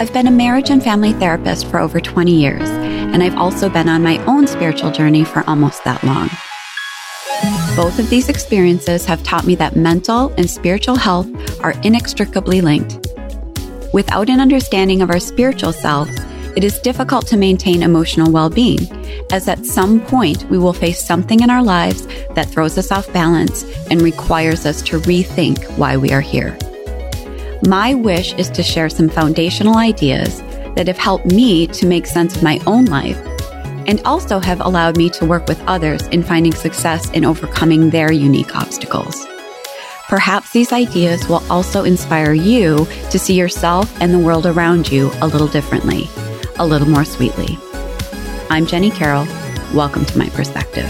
I've been a marriage and family therapist for over 20 years, and I've also been on my own spiritual journey for almost that long. Both of these experiences have taught me that mental and spiritual health are inextricably linked. Without an understanding of our spiritual selves, it is difficult to maintain emotional well-being, as at some point we will face something in our lives that throws us off balance and requires us to rethink why we are here. My wish is to share some foundational ideas that have helped me to make sense of my own life and also have allowed me to work with others in finding success in overcoming their unique obstacles. Perhaps these ideas will also inspire you to see yourself and the world around you a little differently, a little more sweetly. I'm Jenny Carroll. Welcome to my perspective.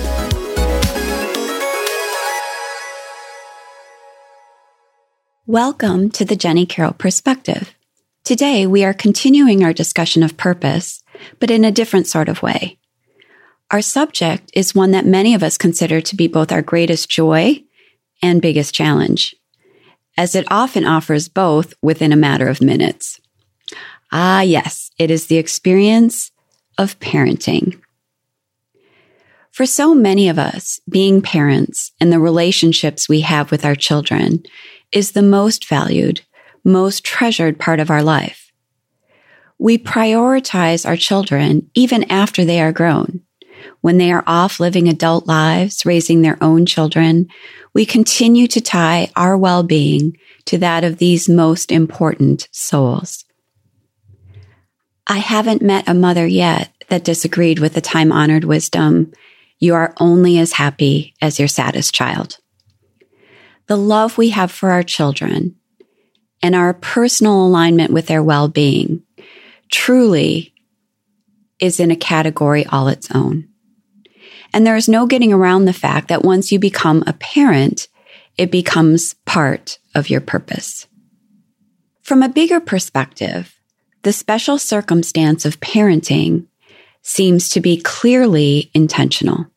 Welcome to the Jenny Carroll Perspective. Today, we are continuing our discussion of purpose, but in a different sort of way. Our subject is one that many of us consider to be both our greatest joy and biggest challenge, as it often offers both within a matter of minutes. Ah, yes, it is the experience of parenting. For so many of us, being parents and the relationships we have with our children is the most valued, most treasured part of our life. We prioritize our children even after they are grown. When they are off living adult lives, raising their own children, we continue to tie our well-being to that of these most important souls. I haven't met a mother yet that disagreed with the time-honored wisdom, "You are only as happy as your saddest child." The love we have for our children and our personal alignment with their well-being truly is in a category all its own. And there is no getting around the fact that once you become a parent, it becomes part of your purpose. From a bigger perspective, the special circumstance of parenting seems to be clearly intentional.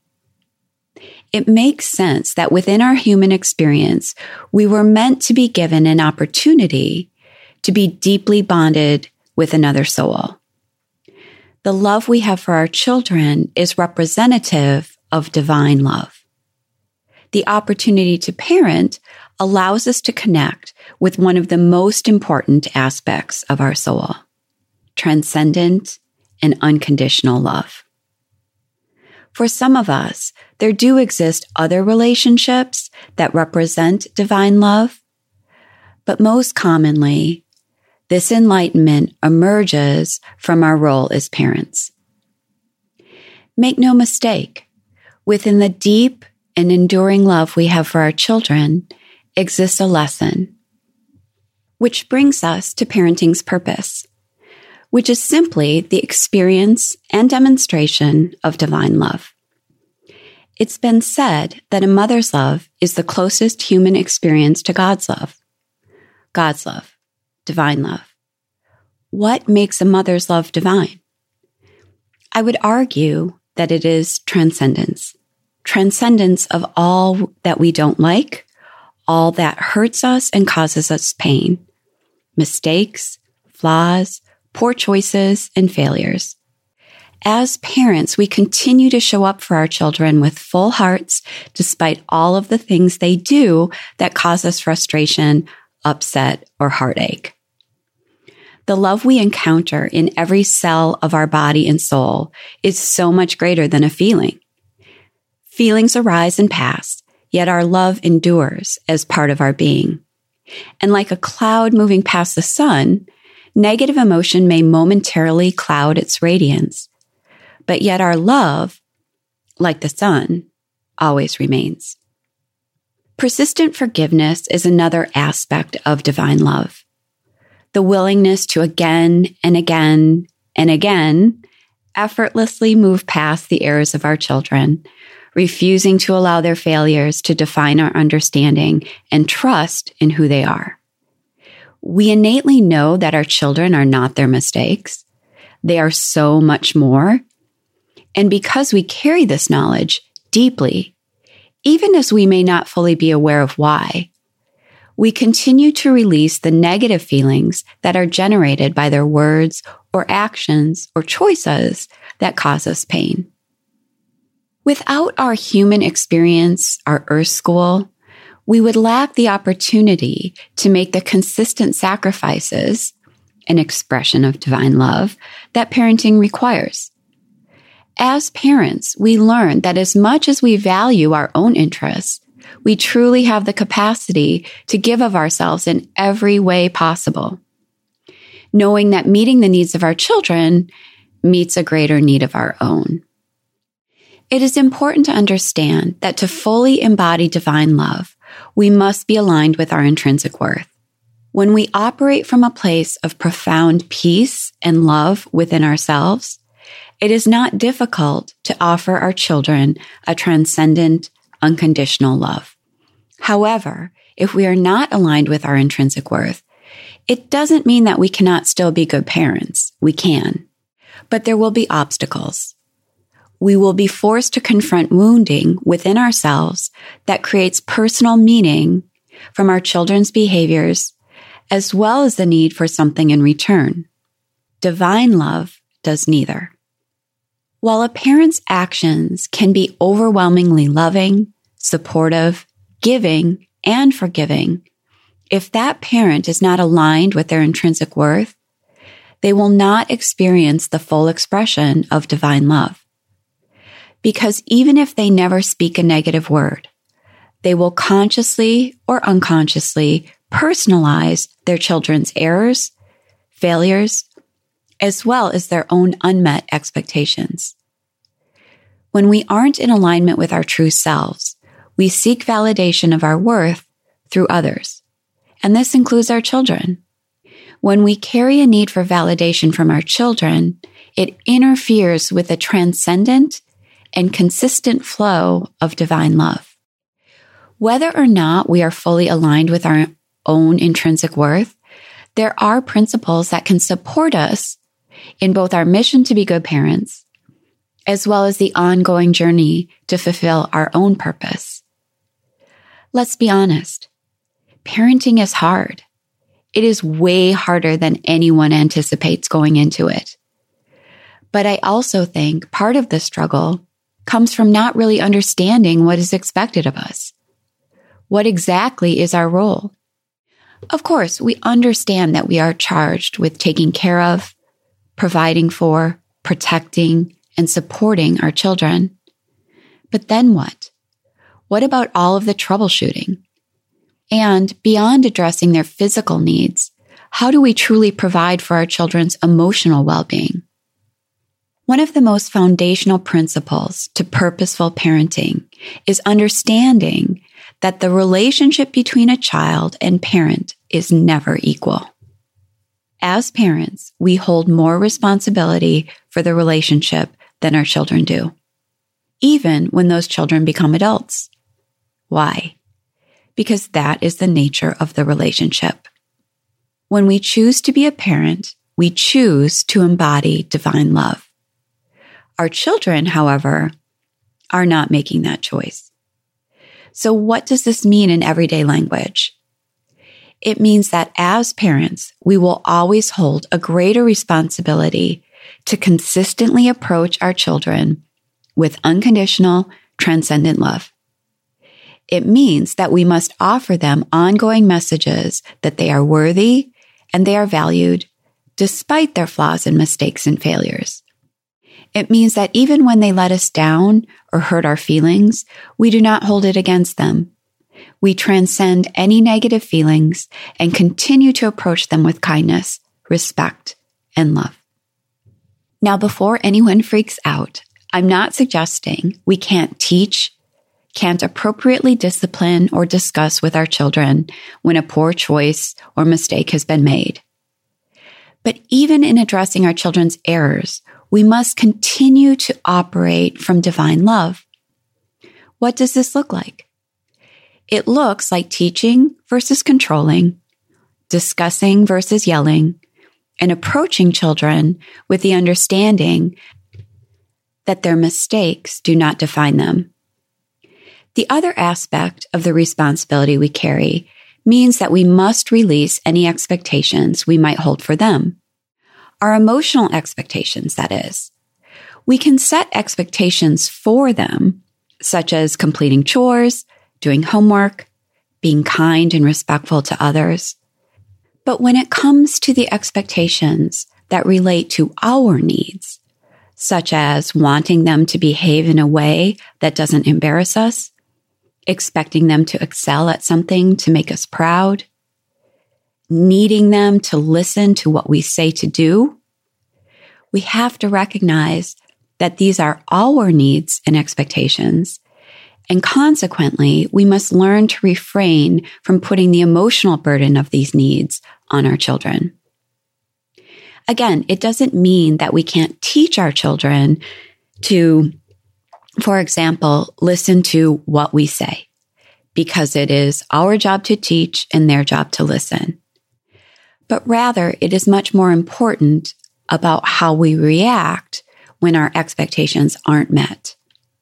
It makes sense that within our human experience, we were meant to be given an opportunity to be deeply bonded with another soul. The love we have for our children is representative of divine love. The opportunity to parent allows us to connect with one of the most important aspects of our soul, transcendent and unconditional love. For some of us, there do exist other relationships that represent divine love, but most commonly, this enlightenment emerges from our role as parents. Make no mistake, within the deep and enduring love we have for our children exists a lesson, which brings us to parenting's purpose, which is simply the experience and demonstration of divine love. It's been said that a mother's love is the closest human experience to God's love. God's love, divine love. What makes a mother's love divine? I would argue that it is transcendence. Transcendence of all that we don't like, all that hurts us and causes us pain, mistakes, flaws, poor choices, and failures. As parents, we continue to show up for our children with full hearts, despite all of the things they do that cause us frustration, upset, or heartache. The love we encounter in every cell of our body and soul is so much greater than a feeling. Feelings arise and pass, yet our love endures as part of our being. And like a cloud moving past the sun, negative emotion may momentarily cloud its radiance, but yet our love, like the sun, always remains. Persistent forgiveness is another aspect of divine love. The willingness to again and again and again effortlessly move past the errors of our children, refusing to allow their failures to define our understanding and trust in who they are. We innately know that our children are not their mistakes. They are so much more. And because we carry this knowledge deeply, even as we may not fully be aware of why, we continue to release the negative feelings that are generated by their words or actions or choices that cause us pain. Without our human experience, our earth school, we would lack the opportunity to make the consistent sacrifices, an expression of divine love, that parenting requires. As parents, we learn that as much as we value our own interests, we truly have the capacity to give of ourselves in every way possible, knowing that meeting the needs of our children meets a greater need of our own. It is important to understand that to fully embody divine love, we must be aligned with our intrinsic worth. When we operate from a place of profound peace and love within ourselves, it is not difficult to offer our children a transcendent, unconditional love. However, if we are not aligned with our intrinsic worth, it doesn't mean that we cannot still be good parents. We can. But there will be obstacles. We will be forced to confront wounding within ourselves that creates personal meaning from our children's behaviors, as well as the need for something in return. Divine love does neither. While a parent's actions can be overwhelmingly loving, supportive, giving, and forgiving, if that parent is not aligned with their intrinsic worth, they will not experience the full expression of divine love. Because even if they never speak a negative word, they will consciously or unconsciously personalize their children's errors, failures, as well as their own unmet expectations. When we aren't in alignment with our true selves, we seek validation of our worth through others, and this includes our children. When we carry a need for validation from our children, it interferes with the transcendent and consistent flow of divine love. Whether or not we are fully aligned with our own intrinsic worth, there are principles that can support us in both our mission to be good parents, as well as the ongoing journey to fulfill our own purpose. Let's be honest. Parenting is hard. It is way harder than anyone anticipates going into it. But I also think part of the struggle comes from not really understanding what is expected of us. What exactly is our role? Of course, we understand that we are charged with taking care of, providing for, protecting, and supporting our children. But then what? What about all of the troubleshooting? And beyond addressing their physical needs, how do we truly provide for our children's emotional well-being? One of the most foundational principles to purposeful parenting is understanding that the relationship between a child and parent is never equal. As parents, we hold more responsibility for the relationship than our children do, even when those children become adults. Why? Because that is the nature of the relationship. When we choose to be a parent, we choose to embody divine love. Our children, however, are not making that choice. So what does this mean in everyday language? It means that as parents, we will always hold a greater responsibility to consistently approach our children with unconditional, transcendent love. It means that we must offer them ongoing messages that they are worthy and they are valued, despite their flaws and mistakes and failures. It means that even when they let us down or hurt our feelings, we do not hold it against them. We transcend any negative feelings and continue to approach them with kindness, respect, and love. Now, before anyone freaks out, I'm not suggesting we can't teach, can't appropriately discipline or discuss with our children when a poor choice or mistake has been made. But even in addressing our children's errors, we must continue to operate from divine love. What does this look like? It looks like teaching versus controlling, discussing versus yelling, and approaching children with the understanding that their mistakes do not define them. The other aspect of the responsibility we carry means that we must release any expectations we might hold for them. Our emotional expectations, that is. We can set expectations for them, such as completing chores, doing homework, being kind and respectful to others. But when it comes to the expectations that relate to our needs, such as wanting them to behave in a way that doesn't embarrass us, expecting them to excel at something to make us proud, needing them to listen to what we say to do, we have to recognize that these are our needs and expectations, and consequently, we must learn to refrain from putting the emotional burden of these needs on our children. Again, it doesn't mean that we can't teach our children to, for example, listen to what we say, because it is our job to teach and their job to listen. But rather, it is much more important about how we react when our expectations aren't met.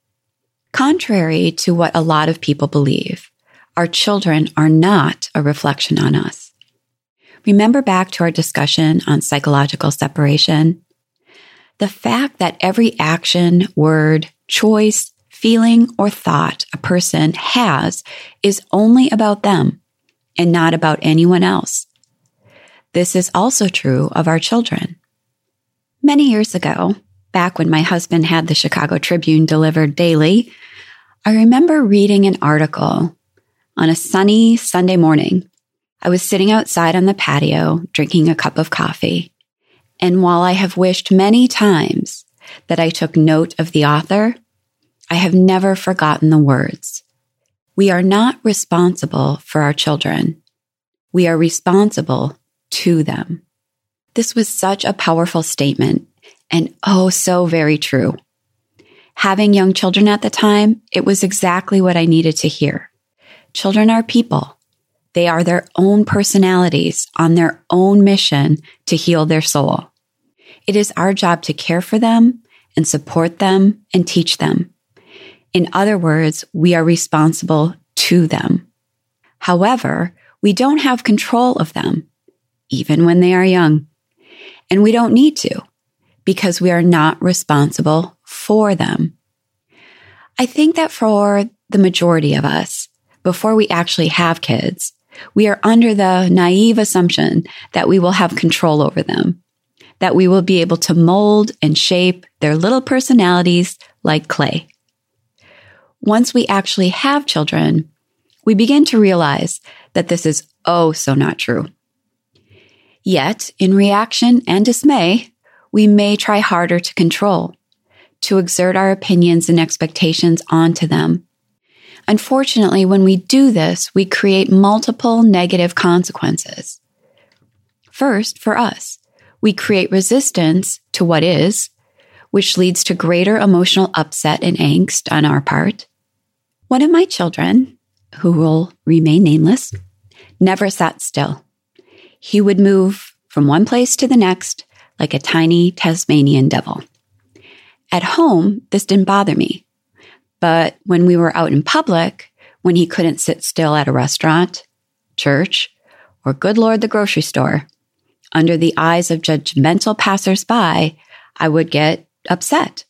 Contrary to what a lot of people believe, our children are not a reflection on us. Remember back to our discussion on psychological separation? The fact that every action, word, choice, feeling, or thought a person has is only about them and not about anyone else. This is also true of our children. Many years ago, back when my husband had the Chicago Tribune delivered daily, I remember reading an article on a sunny Sunday morning. I was sitting outside on the patio, drinking a cup of coffee. And while I have wished many times that I took note of the author, I have never forgotten the words. We are not responsible for our children. We are responsible to them. This was such a powerful statement and oh, so very true. Having young children at the time, it was exactly what I needed to hear. Children are people. They are their own personalities on their own mission to heal their soul. It is our job to care for them and support them and teach them. In other words, we are responsible to them. However, we don't have control of them, even when they are young. And we don't need to, because we are not responsible for them. I think that for the majority of us, before we actually have kids, we are under the naive assumption that we will have control over them, that we will be able to mold and shape their little personalities like clay. Once we actually have children, we begin to realize that this is oh so not true. Yet, in reaction and dismay, we may try harder to control, to exert our opinions and expectations onto them. Unfortunately, when we do this, we create multiple negative consequences. First, for us, we create resistance to what is, which leads to greater emotional upset and angst on our part. One of my children, who will remain nameless, never sat still. He would move from one place to the next like a tiny Tasmanian devil. At home, this didn't bother me. But when we were out in public, when he couldn't sit still at a restaurant, church, or good Lord, the grocery store, under the eyes of judgmental passersby, I would get upset.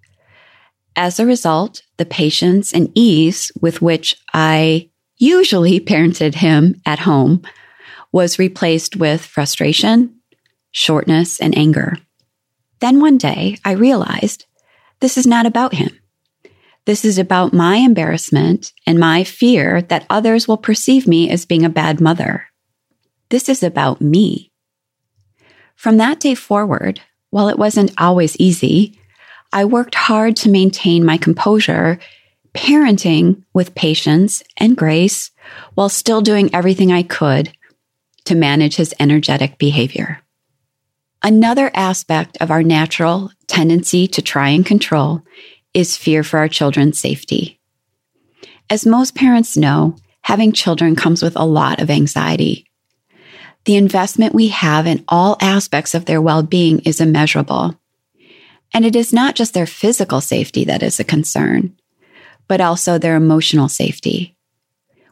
As a result, the patience and ease with which I usually parented him at home was replaced with frustration, shortness, and anger. Then one day, I realized this is not about him. This is about my embarrassment and my fear that others will perceive me as being a bad mother. This is about me. From that day forward, while it wasn't always easy, I worked hard to maintain my composure, parenting with patience and grace, while still doing everything I could to manage his energetic behavior. Another aspect of our natural tendency to try and control is fear for our children's safety. As most parents know, having children comes with a lot of anxiety. The investment we have in all aspects of their well-being is immeasurable. And it is not just their physical safety that is a concern, but also their emotional safety.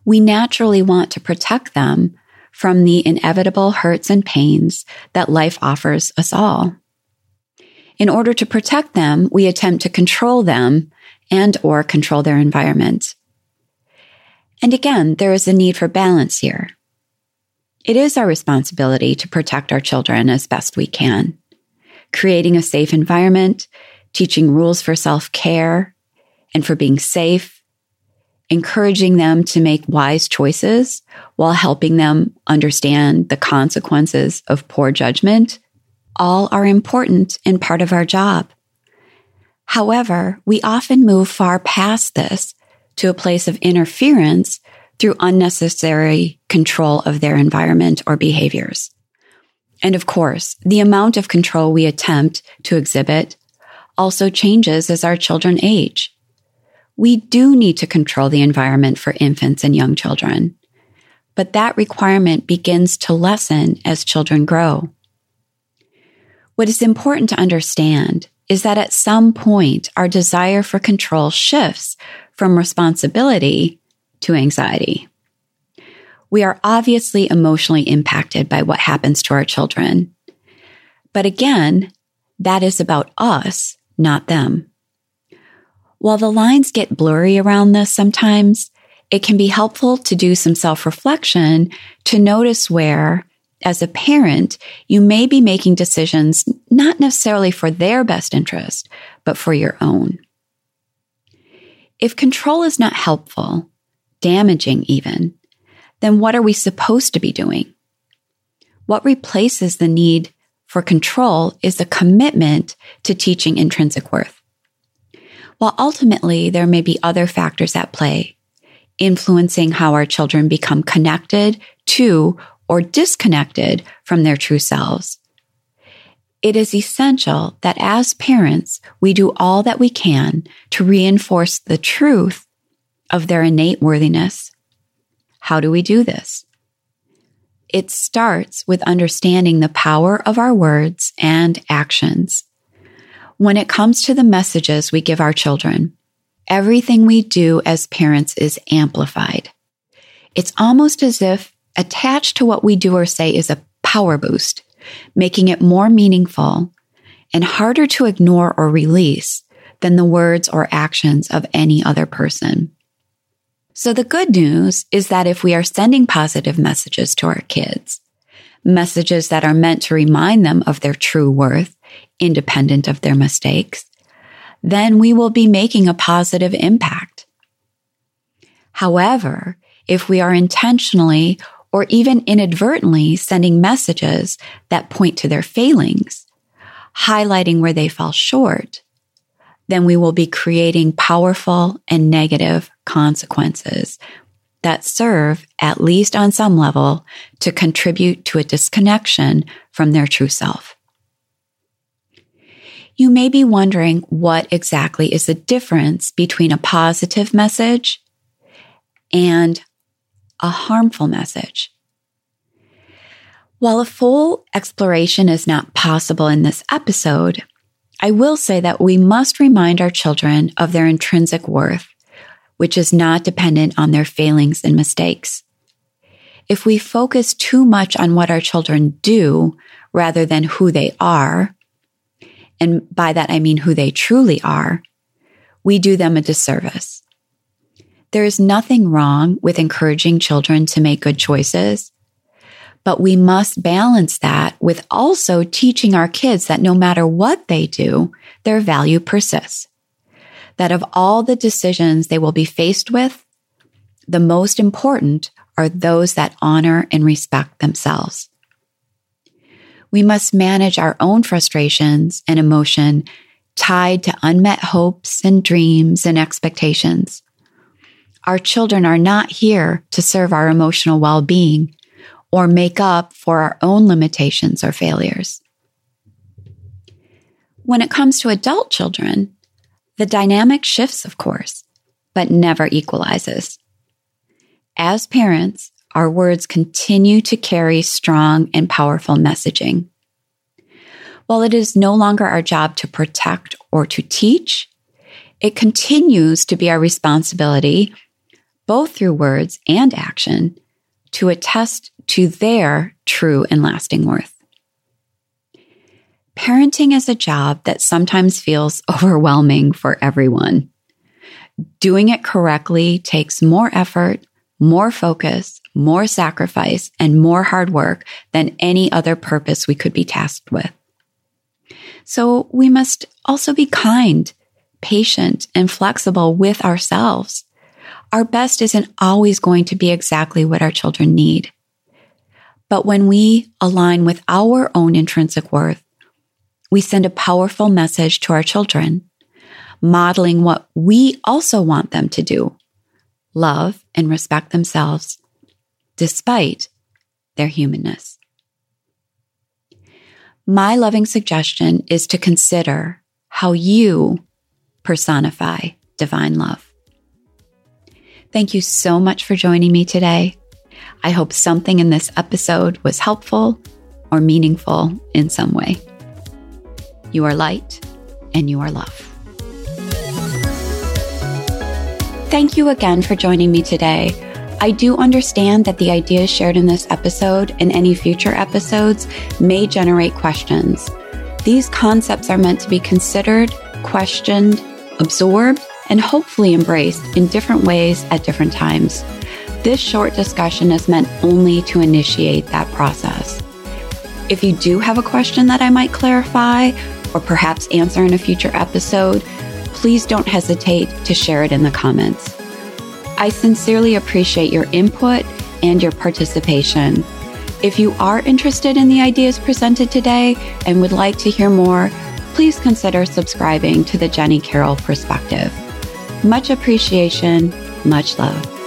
We naturally want to protect them from the inevitable hurts and pains that life offers us all. In order to protect them, we attempt to control them and/or control their environment. And again, there is a need for balance here. It is our responsibility to protect our children as best we can, creating a safe environment, teaching rules for self-care and for being safe, encouraging them to make wise choices while helping them understand the consequences of poor judgment, all are important and part of our job. However, we often move far past this to a place of interference through unnecessary control of their environment or behaviors. And of course, the amount of control we attempt to exhibit also changes as our children age. We do need to control the environment for infants and young children, but that requirement begins to lessen as children grow. What is important to understand is that at some point, our desire for control shifts from responsibility to anxiety. We are obviously emotionally impacted by what happens to our children. But again, that is about us, not them. While the lines get blurry around this sometimes, it can be helpful to do some self-reflection to notice where, as a parent, you may be making decisions not necessarily for their best interest, but for your own. If control is not helpful, damaging even, then what are we supposed to be doing? What replaces the need for control is a commitment to teaching intrinsic worth. While ultimately there may be other factors at play, influencing how our children become connected to or disconnected from their true selves. It is essential that as parents, we do all that we can to reinforce the truth of their innate worthiness. How do we do this? It starts with understanding the power of our words and actions. When it comes to the messages we give our children, everything we do as parents is amplified. It's almost as if attached to what we do or say is a power boost, making it more meaningful and harder to ignore or release than the words or actions of any other person. So the good news is that if we are sending positive messages to our kids, messages that are meant to remind them of their true worth, independent of their mistakes, then we will be making a positive impact. However, if we are intentionally or even inadvertently sending messages that point to their failings, highlighting where they fall short, then we will be creating powerful and negative consequences that serve, at least on some level, to contribute to a disconnection from their true self. You may be wondering what exactly is the difference between a positive message and a harmful message. While a full exploration is not possible in this episode, I will say that we must remind our children of their intrinsic worth, which is not dependent on their failings and mistakes. If we focus too much on what our children do rather than who they are, and by that I mean who they truly are, we do them a disservice. There is nothing wrong with encouraging children to make good choices, but we must balance that with also teaching our kids that no matter what they do, their value persists. That of all the decisions they will be faced with, the most important are those that honor and respect themselves. We must manage our own frustrations and emotion tied to unmet hopes and dreams and expectations. Our children are not here to serve our emotional well-being or make up for our own limitations or failures. When it comes to adult children, the dynamic shifts, of course, but never equalizes. As parents, our words continue to carry strong and powerful messaging. While it is no longer our job to protect or to teach, it continues to be our responsibility, both through words and action, to attest to their true and lasting worth. Parenting is a job that sometimes feels overwhelming for everyone. Doing it correctly takes more effort, more focus, more sacrifice, and more hard work than any other purpose we could be tasked with. So we must also be kind, patient, and flexible with ourselves. Our best isn't always going to be exactly what our children need. But when we align with our own intrinsic worth, we send a powerful message to our children, modeling what we also want them to do, love and respect themselves, despite their humanness. My loving suggestion is to consider how you personify divine love. Thank you so much for joining me today. I hope something in this episode was helpful or meaningful in some way. You are light and you are love. Thank you again for joining me today. I do understand that the ideas shared in this episode and any future episodes may generate questions. These concepts are meant to be considered, questioned, absorbed, and hopefully embraced in different ways at different times. This short discussion is meant only to initiate that process. If you do have a question that I might clarify or perhaps answer in a future episode, please don't hesitate to share it in the comments. I sincerely appreciate your input and your participation. If you are interested in the ideas presented today and would like to hear more, please consider subscribing to the Jenny Carroll Perspective. Much appreciation, much love.